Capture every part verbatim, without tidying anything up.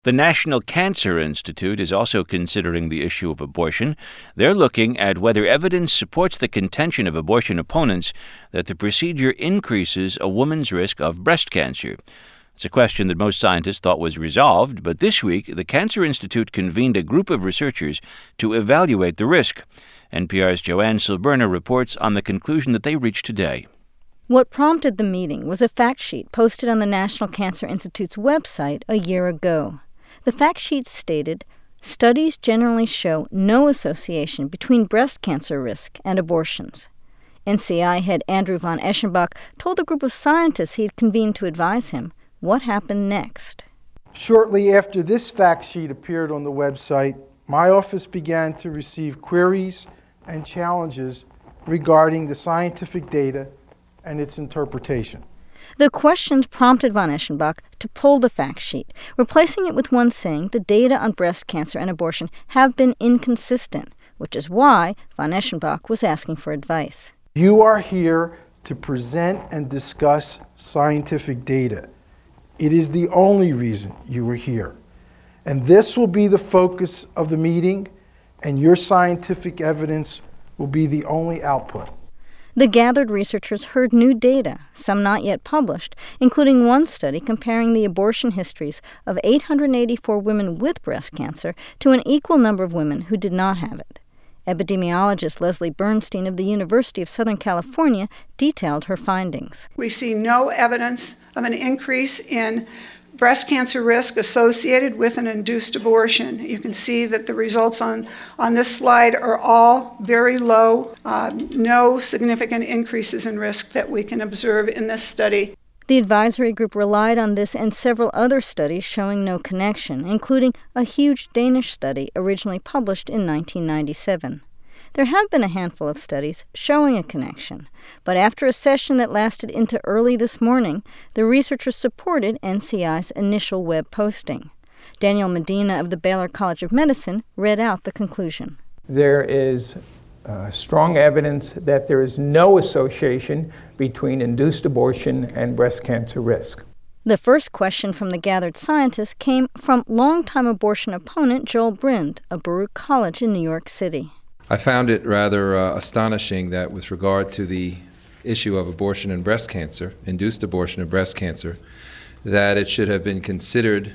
The National Cancer Institute is also considering the issue of abortion. They're looking at whether evidence supports the contention of abortion opponents that the procedure increases a woman's risk of breast cancer. It's a question that most scientists thought was resolved, but this week the Cancer Institute convened a group of researchers to evaluate the risk. N P R's Joanne Silberner reports on the conclusion that they reached today. What prompted the meeting was a fact sheet posted on the National Cancer Institute's website a year ago. The fact sheet stated, studies generally show no association between breast cancer risk and abortions. N C I head Andrew von Eschenbach told a group of scientists he had convened to advise him what happened next. Shortly after this fact sheet appeared on the website, my office began to receive queries and challenges regarding the scientific data and its interpretation. The questions prompted von Eschenbach to pull the fact sheet, replacing it with one saying the data on breast cancer and abortion have been inconsistent, which is why von Eschenbach was asking for advice. You are here to present and discuss scientific data. It is the only reason you are here. And this will be the focus of the meeting, and your scientific evidence will be the only output. The gathered researchers heard new data, some not yet published, including one study comparing the abortion histories of eight hundred eighty-four women with breast cancer to an equal number of women who did not have it. Epidemiologist Leslie Bernstein of the University of Southern California detailed her findings. We see no evidence of an increase in breast cancer risk associated with an induced abortion. You can see that the results on, on this slide are all very low, uh, no significant increases in risk that we can observe in this study. The advisory group relied on this and several other studies showing no connection, including a huge Danish study originally published in nineteen ninety-seven. There have been a handful of studies showing a connection, but after a session that lasted into early this morning, the researchers supported N C I's initial web posting. Daniel Medina of the Baylor College of Medicine read out the conclusion. There is uh, strong evidence that there is no association between induced abortion and breast cancer risk. The first question from the gathered scientists came from longtime abortion opponent Joel Brind of Baruch College in New York City. I found it rather uh, astonishing that with regard to the issue of abortion and breast cancer, induced abortion and breast cancer, that it should have been considered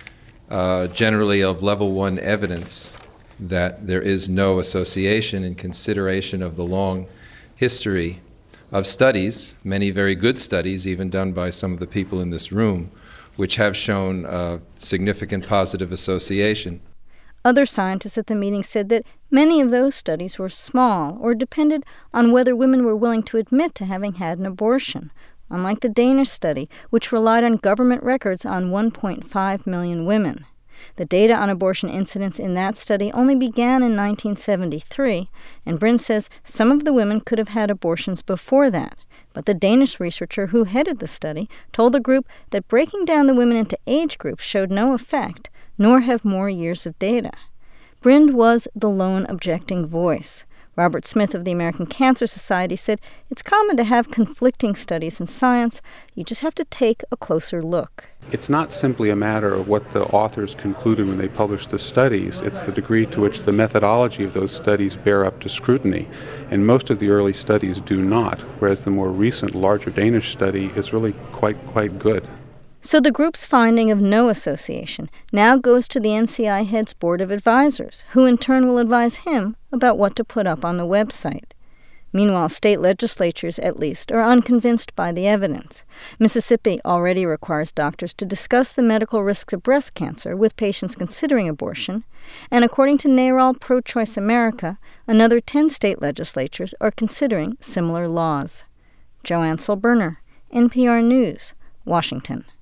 uh, generally of level one evidence that there is no association in consideration of the long history of studies, many very good studies, even done by some of the people in this room, which have shown uh, significant positive association. Other scientists at the meeting said that many of those studies were small or depended on whether women were willing to admit to having had an abortion, unlike the Danish study, which relied on government records on one point five million women. The data on abortion incidence in that study only began in nineteen seventy-three, and Brind says some of the women could have had abortions before that. But the Danish researcher who headed the study told the group that breaking down the women into age groups showed no effect, nor have more years of data. Brind was the lone objecting voice. Robert Smith of the American Cancer Society said it's common to have conflicting studies in science. You just have to take a closer look. It's not simply a matter of what the authors concluded when they published the studies. It's the degree to which the methodology of those studies bear up to scrutiny. And most of the early studies do not, whereas the more recent, larger Danish study is really quite, quite good. So the group's finding of no association now goes to the N C I head's board of advisors, who in turn will advise him about what to put up on the website. Meanwhile, state legislatures, at least, are unconvinced by the evidence. Mississippi already requires doctors to discuss the medical risks of breast cancer with patients considering abortion, and according to NARAL Pro-Choice America, another ten state legislatures are considering similar laws. Joanne Silberner, N P R News, Washington.